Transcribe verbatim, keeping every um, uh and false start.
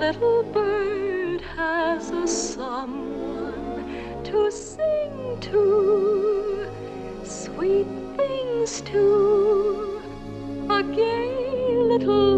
little bird has a someone to sing to, sweet things to, a gay little